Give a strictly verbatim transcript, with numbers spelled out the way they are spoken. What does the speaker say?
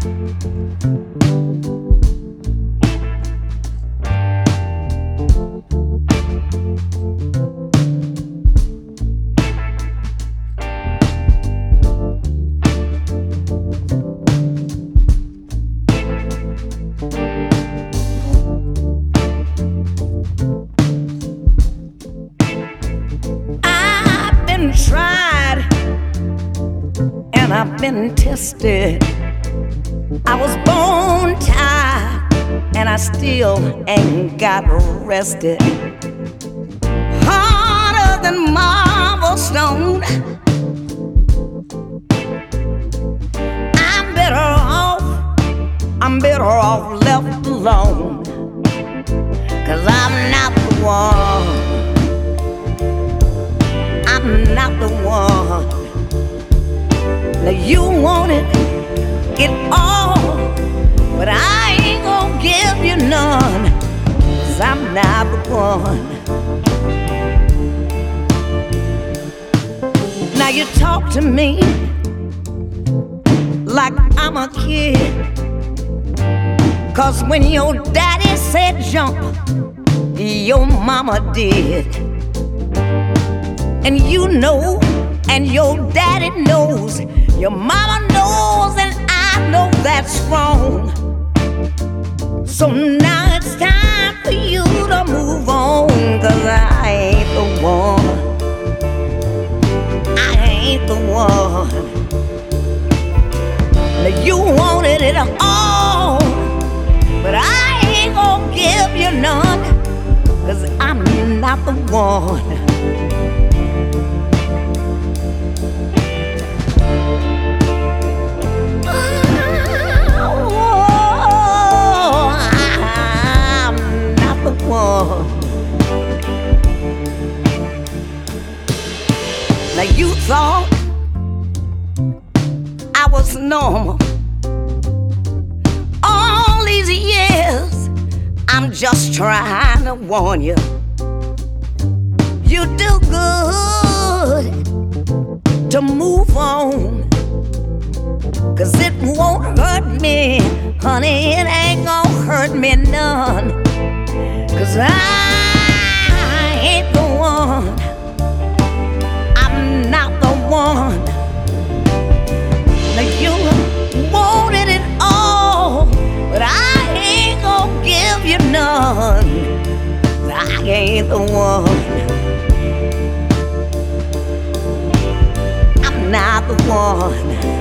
Tried and I've been tested. I was bone tied and I still ain't got arrested. Harder than marble stone. I'm better off, I'm better off left alone. 'Cause I'm not the one, I'm not the one. Now you wanted it all, but I ain't gonna give you none. 'Cause I'm not the one. Now you talk to me like I'm a kid. 'Cause when your daddy said jump, your mama did. And you know, and your daddy knows, your mama knows, and I know that's wrong. So now it's time for you to move on. 'Cause I ain't the one, I ain't the one. Now you wanted it all, but I ain't gonna give you none. 'Cause I'm not the one. Now you thought I was normal. All these years I'm just trying to warn you. You do good to move on. 'Cause it won't hurt me, honey, it ain't gonna hurt me none. 'Cause I ain't the one, I'm not the one. Now you wanted it all, but I ain't gonna give you none. I ain't the one, I'm not the one.